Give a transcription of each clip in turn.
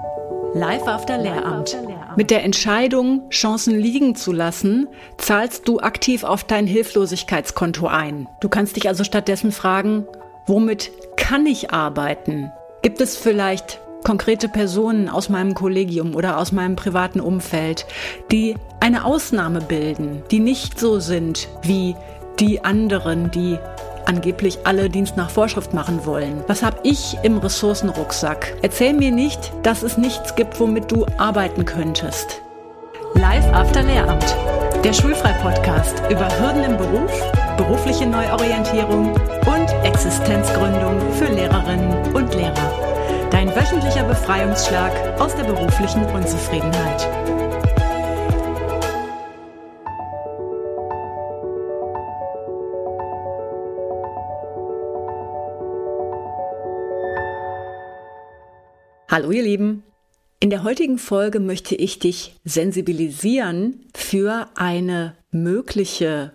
Live after Lehramt. Mit der Entscheidung, Chancen liegen zu lassen, zahlst du aktiv auf dein Hilflosigkeitskonto ein. Du kannst dich also stattdessen fragen, womit kann ich arbeiten? Gibt es vielleicht konkrete Personen aus meinem Kollegium oder aus meinem privaten Umfeld, die eine Ausnahme bilden, die nicht so sind wie die anderen, die angeblich alle Dienst nach Vorschrift machen wollen? Was habe ich im Ressourcenrucksack? Erzähl mir nicht, dass es nichts gibt, womit du arbeiten könntest. Live after Lehramt, der Schulfrei-Podcast über Hürden im Beruf, berufliche Neuorientierung und Existenzgründung für Lehrerinnen und Lehrer. Dein wöchentlicher Befreiungsschlag aus der beruflichen Unzufriedenheit. Hallo ihr Lieben, in der heutigen Folge möchte ich dich sensibilisieren für eine mögliche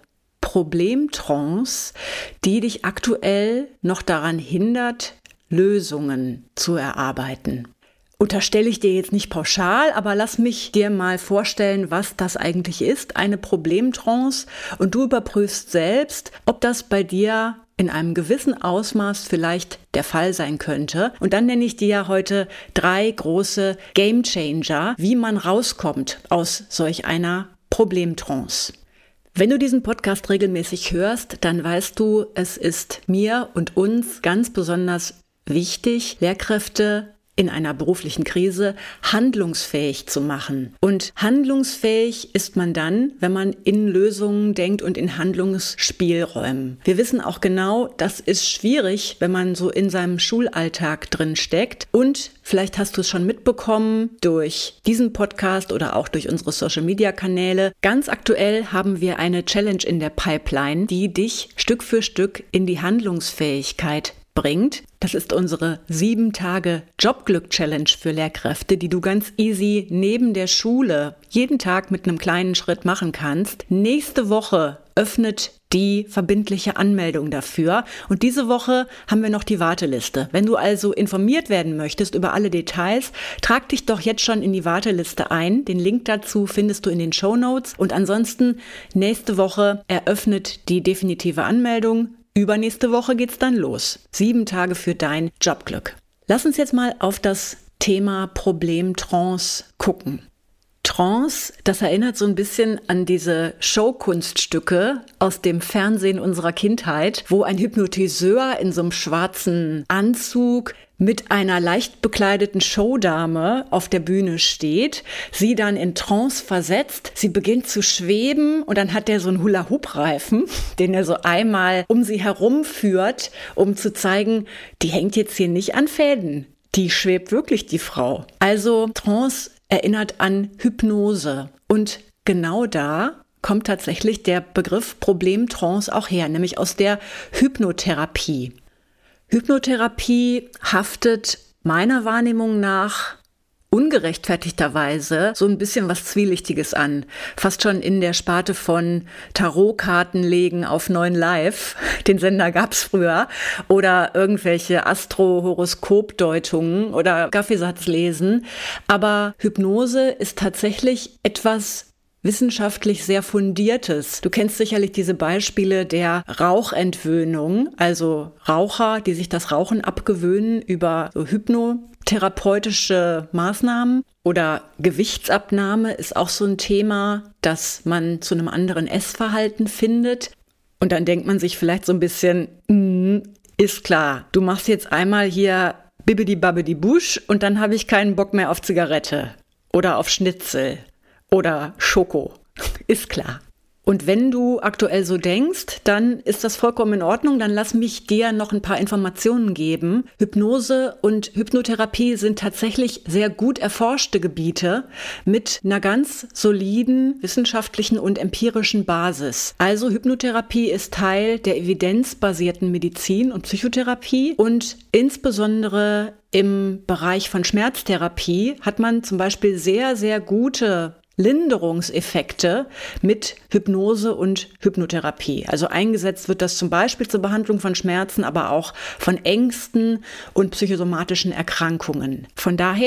Problemtrance, die dich aktuell noch daran hindert, Lösungen zu erarbeiten. Unterstelle ich dir jetzt nicht pauschal, aber lass mich dir mal vorstellen, was das eigentlich ist, eine Problemtrance, und du überprüfst selbst, ob das bei dir in einem gewissen Ausmaß vielleicht der Fall sein könnte. Und dann nenne ich dir ja heute 3 große Gamechanger, wie man rauskommt aus solch einer Problemtrance. Wenn du diesen Podcast regelmäßig hörst, dann weißt du, es ist mir und uns ganz besonders wichtig, Lehrkräfte in einer beruflichen Krise handlungsfähig zu machen. Und handlungsfähig ist man dann, wenn man in Lösungen denkt und in Handlungsspielräumen. Wir wissen auch genau, das ist schwierig, wenn man so in seinem Schulalltag drin steckt. Und vielleicht hast du es schon mitbekommen durch diesen Podcast oder auch durch unsere Social-Media-Kanäle. Ganz aktuell haben wir eine Challenge in der Pipeline, die dich Stück für Stück in die Handlungsfähigkeit bringt. Das ist unsere 7 Tage Jobglück-Challenge für Lehrkräfte, die du ganz easy neben der Schule jeden Tag mit einem kleinen Schritt machen kannst. Nächste Woche öffnet die verbindliche Anmeldung dafür und diese Woche haben wir noch die Warteliste. Wenn du also informiert werden möchtest über alle Details, trag dich doch jetzt schon in die Warteliste ein. Den Link dazu findest du in den Shownotes und ansonsten nächste Woche eröffnet die definitive Anmeldung. Übernächste Woche geht's dann los. 7 Tage für dein Jobglück. Lass uns jetzt mal auf das Thema Problemtrance gucken. Trance, das erinnert so ein bisschen an diese Showkunststücke aus dem Fernsehen unserer Kindheit, wo ein Hypnotiseur in so einem schwarzen Anzug mit einer leicht bekleideten Showdame auf der Bühne steht, sie dann in Trance versetzt, sie beginnt zu schweben und dann hat er so einen Hula-Hoop-Reifen, den er so einmal um sie herum führt, um zu zeigen, die hängt jetzt hier nicht an Fäden, die schwebt wirklich, die Frau. Also Trance erinnert an Hypnose und genau da kommt tatsächlich der Begriff Problemtrance auch her, nämlich aus der Hypnotherapie. Hypnotherapie haftet meiner Wahrnehmung nach ungerechtfertigterweise so ein bisschen was Zwielichtiges an. Fast schon in der Sparte von Tarotkarten legen auf 9 Live, den Sender gab's früher, oder irgendwelche Astro-Horoskop-Deutungen oder Kaffeesatz lesen. Aber Hypnose ist tatsächlich etwas wissenschaftlich sehr fundiertes. Du kennst sicherlich diese Beispiele der Rauchentwöhnung, also Raucher, die sich das Rauchen abgewöhnen über so hypnotherapeutische Maßnahmen, oder Gewichtsabnahme ist auch so ein Thema, dass man zu einem anderen Essverhalten findet. Und dann denkt man sich vielleicht so ein bisschen, ist klar, du machst jetzt einmal hier Bibbidi-Babbidi-Busch und dann habe ich keinen Bock mehr auf Zigarette oder auf Schnitzel oder Schoko, ist klar. Und wenn du aktuell so denkst, dann ist das vollkommen in Ordnung. Dann lass mich dir noch ein paar Informationen geben. Hypnose und Hypnotherapie sind tatsächlich sehr gut erforschte Gebiete mit einer ganz soliden wissenschaftlichen und empirischen Basis. Also Hypnotherapie ist Teil der evidenzbasierten Medizin und Psychotherapie und insbesondere im Bereich von Schmerztherapie hat man zum Beispiel sehr, sehr gute Linderungseffekte mit Hypnose und Hypnotherapie. Also eingesetzt wird das zum Beispiel zur Behandlung von Schmerzen, aber auch von Ängsten und psychosomatischen Erkrankungen. Von daher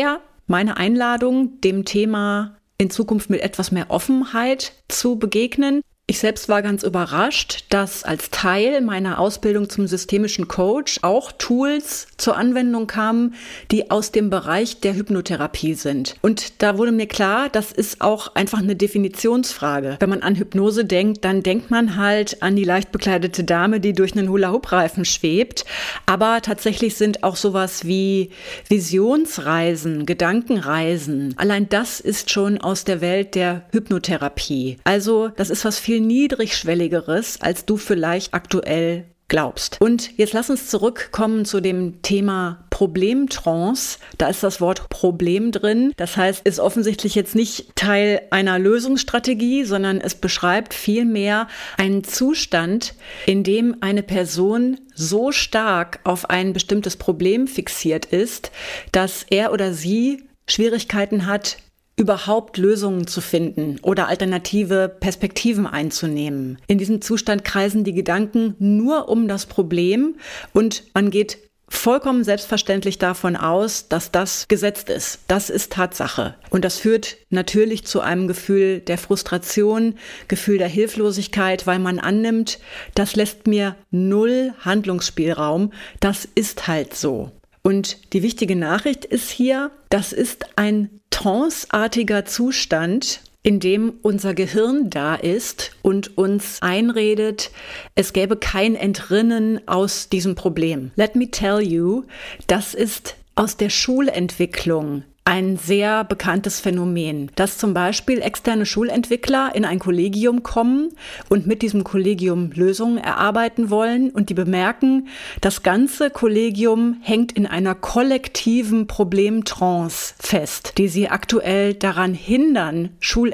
meine Einladung, dem Thema in Zukunft mit etwas mehr Offenheit zu begegnen. Ich selbst war ganz überrascht, dass als Teil meiner Ausbildung zum systemischen Coach auch Tools zur Anwendung kamen, die aus dem Bereich der Hypnotherapie sind. Und da wurde mir klar, das ist auch einfach eine Definitionsfrage. Wenn man an Hypnose denkt, dann denkt man halt an die leicht bekleidete Dame, die durch einen Hula-Hoop-Reifen schwebt. Aber tatsächlich sind auch sowas wie Visionsreisen, Gedankenreisen. Allein das ist schon aus der Welt der Hypnotherapie. Also das ist was viel niedrigschwelligeres, als du vielleicht aktuell glaubst. Und jetzt lass uns zurückkommen zu dem Thema Problemtrance. Da ist das Wort Problem drin. Das heißt, ist offensichtlich jetzt nicht Teil einer Lösungsstrategie, sondern es beschreibt vielmehr einen Zustand, in dem eine Person so stark auf ein bestimmtes Problem fixiert ist, dass er oder sie Schwierigkeiten hat, überhaupt Lösungen zu finden oder alternative Perspektiven einzunehmen. In diesem Zustand kreisen die Gedanken nur um das Problem und man geht vollkommen selbstverständlich davon aus, dass das gesetzt ist. Das ist Tatsache. Und das führt natürlich zu einem Gefühl der Frustration, Gefühl der Hilflosigkeit, weil man annimmt, das lässt mir null Handlungsspielraum. Das ist halt so. Und die wichtige Nachricht ist hier, das ist ein tranceartiger Zustand, in dem unser Gehirn da ist und uns einredet, es gäbe kein Entrinnen aus diesem Problem. Let me tell you, das ist aus der Schulentwicklung ein sehr bekanntes Phänomen, dass zum Beispiel externe Schulentwickler in ein Kollegium kommen und mit diesem Kollegium Lösungen erarbeiten wollen und die bemerken, das ganze Kollegium hängt in einer kollektiven Problemtrance fest, die sie aktuell daran hindern,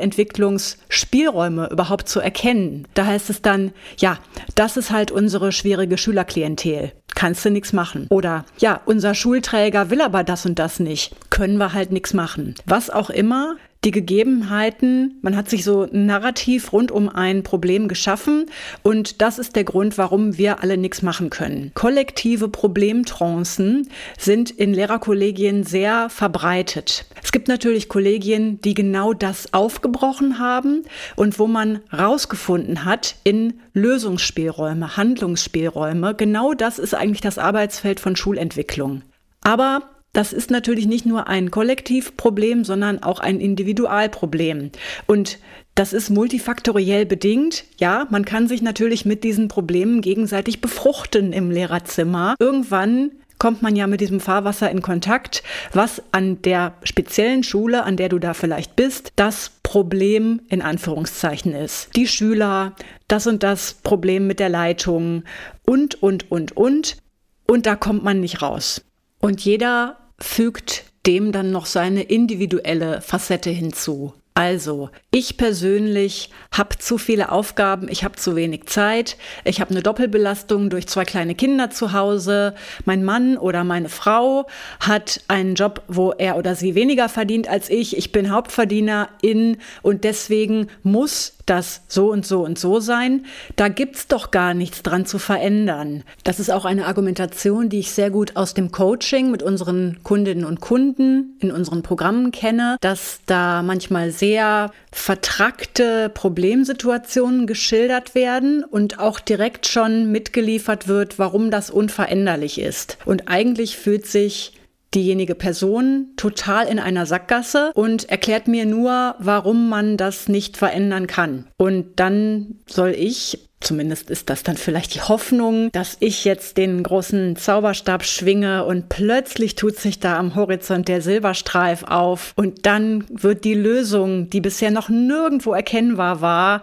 Schulentwicklungsspielräume überhaupt zu erkennen. Da heißt es dann, ja, das ist halt unsere schwierige Schülerklientel. Kannst du nichts machen. Oder, ja, unser Schulträger will aber das und das nicht. Können wir halt nichts machen. Was auch immer, die Gegebenheiten, man hat sich so ein Narrativ rund um ein Problem geschaffen und das ist der Grund, warum wir alle nichts machen können. Kollektive Problemtrancen sind in Lehrerkollegien sehr verbreitet. Es gibt natürlich Kollegien, die genau das aufgebrochen haben und wo man rausgefunden hat in Lösungsspielräume, Handlungsspielräume. Genau das ist eigentlich das Arbeitsfeld von Schulentwicklung. Aber das ist natürlich nicht nur ein Kollektivproblem, sondern auch ein Individualproblem. Und das ist multifaktoriell bedingt. Ja, man kann sich natürlich mit diesen Problemen gegenseitig befruchten im Lehrerzimmer. Irgendwann kommt man ja mit diesem Fahrwasser in Kontakt, was an der speziellen Schule, an der du da vielleicht bist, das Problem in Anführungszeichen ist. Die Schüler, das und das Problem mit der Leitung und. Und da kommt man nicht raus. Und jeder fügt dem dann noch seine individuelle Facette hinzu. Also, ich persönlich habe zu viele Aufgaben, ich habe zu wenig Zeit, ich habe eine Doppelbelastung durch 2 kleine Kinder zu Hause, mein Mann oder meine Frau hat einen Job, wo er oder sie weniger verdient als ich bin Hauptverdienerin und deswegen muss das so und so und so sein. Da gibt's doch gar nichts dran zu verändern. Das ist auch eine Argumentation, die ich sehr gut aus dem Coaching mit unseren Kundinnen und Kunden in unseren Programmen kenne, dass da manchmal sehr vertrackte Problemsituationen geschildert werden und auch direkt schon mitgeliefert wird, warum das unveränderlich ist. Und eigentlich fühlt sich diejenige Person total in einer Sackgasse und erklärt mir nur, warum man das nicht verändern kann. Und dann soll ich, zumindest ist das dann vielleicht die Hoffnung, dass ich jetzt den großen Zauberstab schwinge und plötzlich tut sich da am Horizont der Silberstreif auf und dann wird die Lösung, die bisher noch nirgendwo erkennbar war,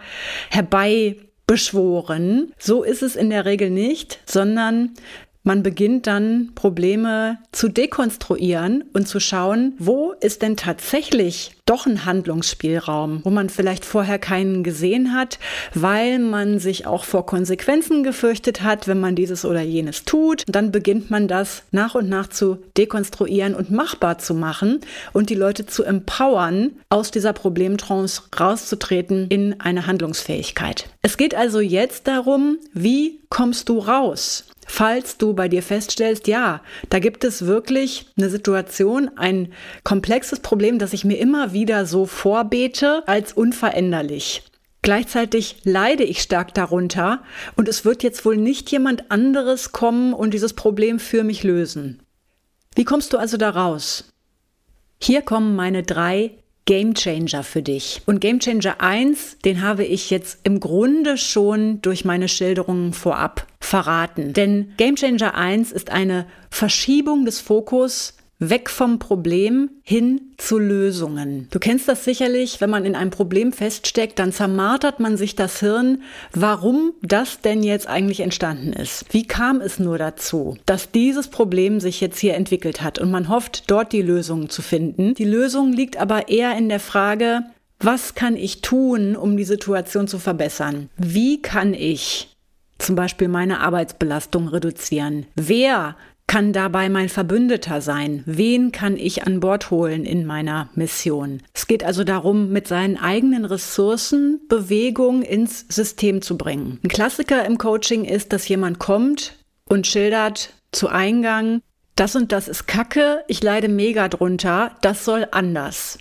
herbeibeschworen. So ist es in der Regel nicht, sondern man beginnt dann, Probleme zu dekonstruieren und zu schauen, wo ist denn tatsächlich doch einen Handlungsspielraum, wo man vielleicht vorher keinen gesehen hat, weil man sich auch vor Konsequenzen gefürchtet hat, wenn man dieses oder jenes tut. Und dann beginnt man das nach und nach zu dekonstruieren und machbar zu machen und die Leute zu empowern, aus dieser Problemtrance rauszutreten in eine Handlungsfähigkeit. Es geht also jetzt darum, wie kommst du raus? Falls du bei dir feststellst, ja, da gibt es wirklich eine Situation, ein komplexes Problem, das ich mir immer wieder so vorbete als unveränderlich. Gleichzeitig leide ich stark darunter und es wird jetzt wohl nicht jemand anderes kommen und dieses Problem für mich lösen. Wie kommst du also da raus? Hier kommen meine 3 Gamechanger für dich. Und Gamechanger 1, den habe ich jetzt im Grunde schon durch meine Schilderungen vorab verraten. Denn Gamechanger 1 ist eine Verschiebung des Fokus weg vom Problem hin zu Lösungen. Du kennst das sicherlich, wenn man in einem Problem feststeckt, dann zermartert man sich das Hirn, warum das denn jetzt eigentlich entstanden ist. Wie kam es nur dazu, dass dieses Problem sich jetzt hier entwickelt hat und man hofft, dort die Lösung zu finden. Die Lösung liegt aber eher in der Frage, was kann ich tun, um die Situation zu verbessern? Wie kann ich zum Beispiel meine Arbeitsbelastung reduzieren? Wer kann dabei mein Verbündeter sein? Wen kann ich an Bord holen in meiner Mission? Es geht also darum, mit seinen eigenen Ressourcen Bewegung ins System zu bringen. Ein Klassiker im Coaching ist, dass jemand kommt und schildert zu Eingang, das und das ist Kacke, ich leide mega drunter, das soll anders.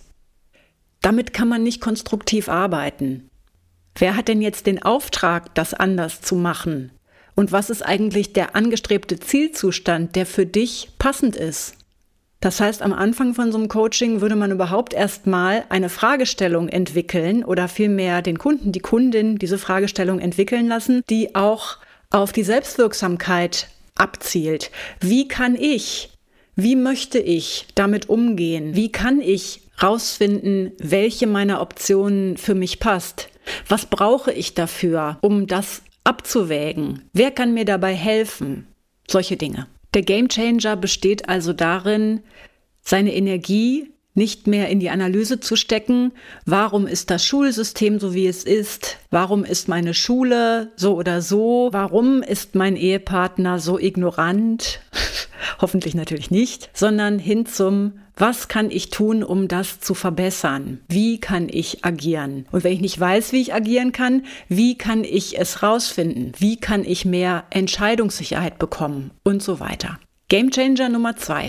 Damit kann man nicht konstruktiv arbeiten. Wer hat denn jetzt den Auftrag, das anders zu machen? Und was ist eigentlich der angestrebte Zielzustand, der für dich passend ist? Das heißt, am Anfang von so einem Coaching würde man überhaupt erstmal eine Fragestellung entwickeln oder vielmehr den Kunden, die Kundin diese Fragestellung entwickeln lassen, die auch auf die Selbstwirksamkeit abzielt. Wie kann ich, wie möchte ich damit umgehen? Wie kann ich rausfinden, welche meiner Optionen für mich passt? Was brauche ich dafür, um das abzuwägen? Wer kann mir dabei helfen? Solche Dinge. Der Gamechanger besteht also darin, seine Energie nicht mehr in die Analyse zu stecken. Warum ist das Schulsystem so, wie es ist? Warum ist meine Schule so oder so? Warum ist mein Ehepartner so ignorant? Hoffentlich natürlich nicht, sondern hin zum, was kann ich tun, um das zu verbessern? Wie kann ich agieren? Und wenn ich nicht weiß, wie ich agieren kann, wie kann ich es rausfinden? Wie kann ich mehr Entscheidungssicherheit bekommen? Und so weiter. Gamechanger Nummer 2.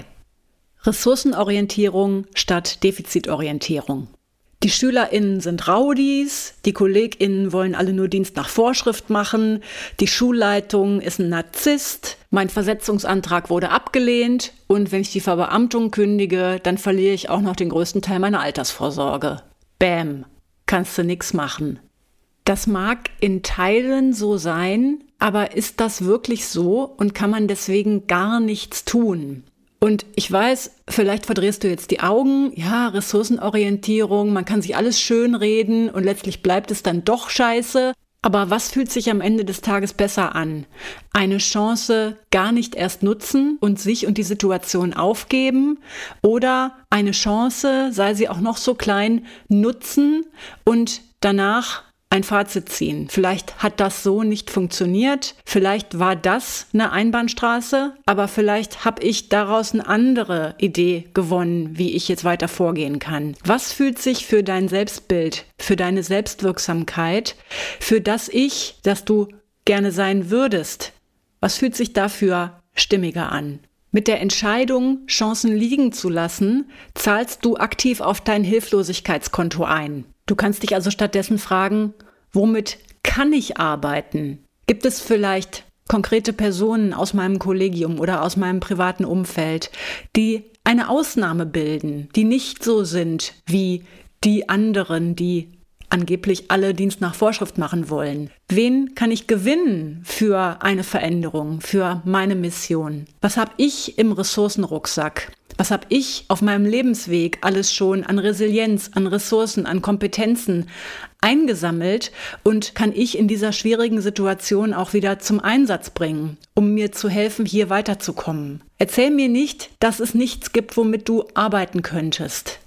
Ressourcenorientierung statt Defizitorientierung. Die SchülerInnen sind Raudis, die KollegInnen wollen alle nur Dienst nach Vorschrift machen, die Schulleitung ist ein Narzisst, mein Versetzungsantrag wurde abgelehnt und wenn ich die Verbeamtung kündige, dann verliere ich auch noch den größten Teil meiner Altersvorsorge. Bäm, kannst du nix machen. Das mag in Teilen so sein, aber ist das wirklich so und kann man deswegen gar nichts tun? Und ich weiß, vielleicht verdrehst du jetzt die Augen, ja, Ressourcenorientierung, man kann sich alles schönreden und letztlich bleibt es dann doch scheiße. Aber was fühlt sich am Ende des Tages besser an? Eine Chance gar nicht erst nutzen und sich und die Situation aufgeben oder eine Chance, sei sie auch noch so klein, nutzen und danach ein Fazit ziehen. Vielleicht hat das so nicht funktioniert, vielleicht war das eine Einbahnstraße, aber vielleicht habe ich daraus eine andere Idee gewonnen, wie ich jetzt weiter vorgehen kann. Was fühlt sich für dein Selbstbild, für deine Selbstwirksamkeit, für das Ich, das du gerne sein würdest, was fühlt sich dafür stimmiger an? Mit der Entscheidung, Chancen liegen zu lassen, zahlst du aktiv auf dein Hilflosigkeitskonto ein. Du kannst dich also stattdessen fragen, womit kann ich arbeiten? Gibt es vielleicht konkrete Personen aus meinem Kollegium oder aus meinem privaten Umfeld, die eine Ausnahme bilden, die nicht so sind wie die anderen, die angeblich alle Dienst nach Vorschrift machen wollen? Wen kann ich gewinnen für eine Veränderung, für meine Mission? Was habe ich im Ressourcenrucksack? Was habe ich auf meinem Lebensweg alles schon an Resilienz, an Ressourcen, an Kompetenzen eingesammelt und kann ich in dieser schwierigen Situation auch wieder zum Einsatz bringen, um mir zu helfen, hier weiterzukommen? Erzähl mir nicht, dass es nichts gibt, womit du arbeiten könntest.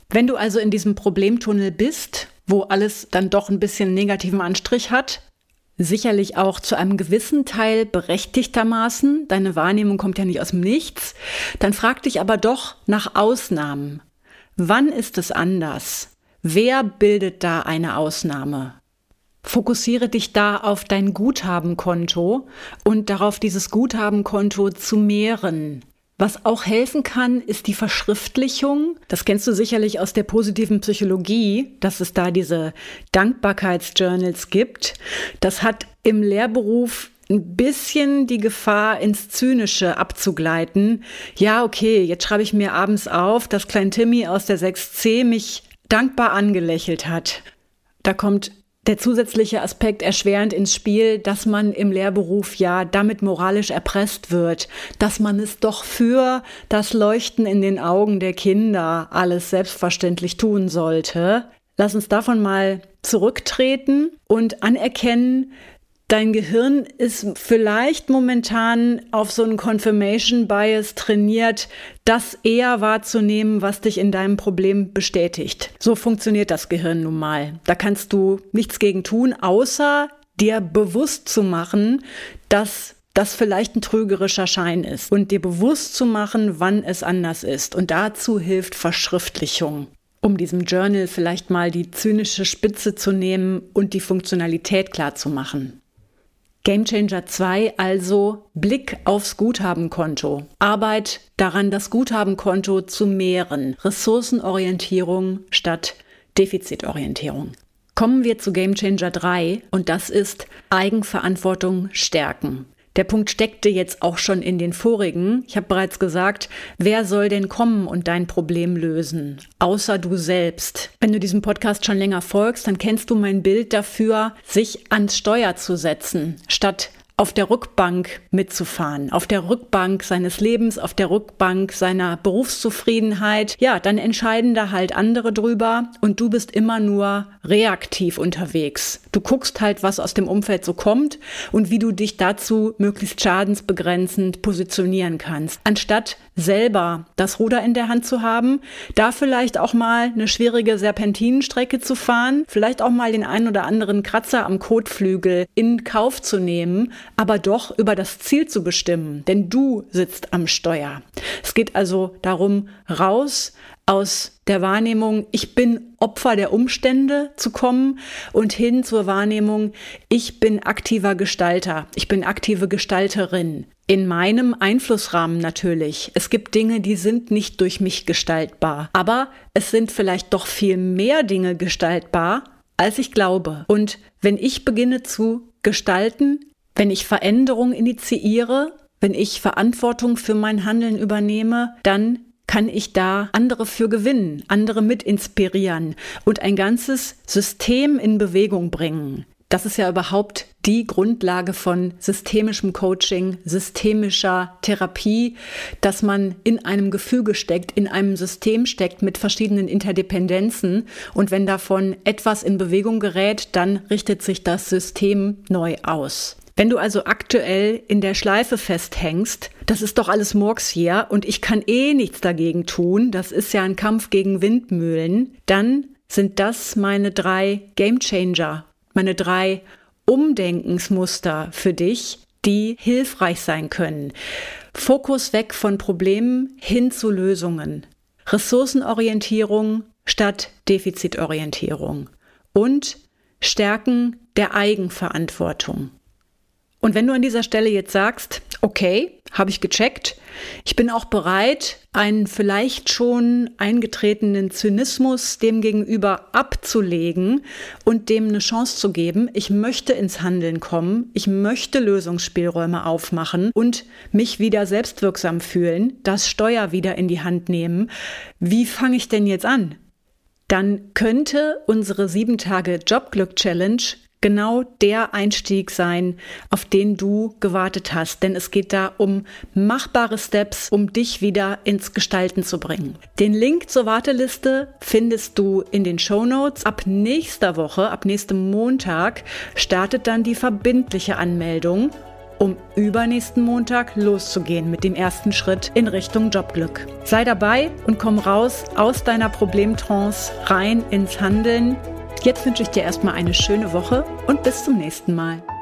Wenn du also in diesem Problemtunnel bist, wo alles dann doch ein bisschen negativen Anstrich hat, sicherlich auch zu einem gewissen Teil berechtigtermaßen, deine Wahrnehmung kommt ja nicht aus dem Nichts, dann frag dich aber doch nach Ausnahmen. Wann ist es anders? Wer bildet da eine Ausnahme? Fokussiere dich da auf dein Guthabenkonto und darauf, dieses Guthabenkonto zu mehren. Was auch helfen kann, ist die Verschriftlichung. Das kennst du sicherlich aus der positiven Psychologie, dass es da diese Dankbarkeitsjournals gibt. Das hat im Lehrberuf ein bisschen die Gefahr, ins Zynische abzugleiten. Ja, okay, jetzt schreibe ich mir abends auf, dass Klein Timmy aus der 6C mich dankbar angelächelt hat. Da kommt der zusätzliche Aspekt erschwerend ins Spiel, dass man im Lehrberuf ja damit moralisch erpresst wird, dass man es doch für das Leuchten in den Augen der Kinder alles selbstverständlich tun sollte. Lass uns davon mal zurücktreten und anerkennen, dein Gehirn ist vielleicht momentan auf so einen Confirmation Bias trainiert, das eher wahrzunehmen, was dich in deinem Problem bestätigt. So funktioniert das Gehirn nun mal. Da kannst du nichts gegen tun, außer dir bewusst zu machen, dass das vielleicht ein trügerischer Schein ist und dir bewusst zu machen, wann es anders ist. Und dazu hilft Verschriftlichung, um diesem Journal vielleicht mal die zynische Spitze zu nehmen und die Funktionalität klar zu machen. Gamechanger 2, also Blick aufs Guthabenkonto. Arbeit daran, das Guthabenkonto zu mehren. Ressourcenorientierung statt Defizitorientierung. Kommen wir zu Gamechanger 3 und das ist Eigenverantwortung stärken. Der Punkt steckte jetzt auch schon in den vorigen. Ich habe bereits gesagt, wer soll denn kommen und dein Problem lösen? Außer du selbst. Wenn du diesem Podcast schon länger folgst, dann kennst du mein Bild dafür, sich ans Steuer zu setzen, statt auf der Rückbank mitzufahren, auf der Rückbank seines Lebens, auf der Rückbank seiner Berufszufriedenheit. Ja, dann entscheiden da halt andere drüber und du bist immer nur reaktiv unterwegs. Du guckst halt, was aus dem Umfeld so kommt und wie du dich dazu möglichst schadensbegrenzend positionieren kannst. Anstatt selber das Ruder in der Hand zu haben, da vielleicht auch mal eine schwierige Serpentinenstrecke zu fahren, vielleicht auch mal den einen oder anderen Kratzer am Kotflügel in Kauf zu nehmen, aber doch über das Ziel zu bestimmen, denn du sitzt am Steuer. Es geht also darum, raus aus der Wahrnehmung, ich bin Opfer der Umstände zu kommen und hin zur Wahrnehmung, ich bin aktiver Gestalter, ich bin aktive Gestalterin. In meinem Einflussrahmen natürlich. Es gibt Dinge, die sind nicht durch mich gestaltbar, aber es sind vielleicht doch viel mehr Dinge gestaltbar, als ich glaube. Und wenn ich beginne zu gestalten, wenn ich Veränderung initiiere, wenn ich Verantwortung für mein Handeln übernehme, dann kann ich da andere für gewinnen, andere mit inspirieren und ein ganzes System in Bewegung bringen. Das ist ja überhaupt die Grundlage von systemischem Coaching, systemischer Therapie, dass man in einem Gefüge steckt, in einem System steckt mit verschiedenen Interdependenzen. Und wenn davon etwas in Bewegung gerät, dann richtet sich das System neu aus. Wenn du also aktuell in der Schleife festhängst, das ist doch alles Murks hier und ich kann nichts dagegen tun, das ist ja ein Kampf gegen Windmühlen, dann sind das meine 3 Gamechanger, meine 3 Umdenkensmuster für dich, die hilfreich sein können. Fokus weg von Problemen hin zu Lösungen. Ressourcenorientierung statt Defizitorientierung. Und Stärken der Eigenverantwortung. Und wenn du an dieser Stelle jetzt sagst, okay, habe ich gecheckt, ich bin auch bereit, einen vielleicht schon eingetretenen Zynismus dem gegenüber abzulegen und dem eine Chance zu geben, ich möchte ins Handeln kommen, ich möchte Lösungsspielräume aufmachen und mich wieder selbstwirksam fühlen, das Steuer wieder in die Hand nehmen. Wie fange ich denn jetzt an? Dann könnte unsere 7-Tage-Jobglück-Challenge genau der Einstieg sein, auf den du gewartet hast. Denn es geht da um machbare Steps, um dich wieder ins Gestalten zu bringen. Den Link zur Warteliste findest du in den Shownotes. Ab nächster Woche, ab nächstem Montag, startet dann die verbindliche Anmeldung. um übernächsten Montag loszugehen mit dem ersten Schritt in Richtung Jobglück. Sei dabei und komm raus aus deiner Problemtrance rein ins Handeln. Jetzt wünsche ich dir erstmal eine schöne Woche und bis zum nächsten Mal.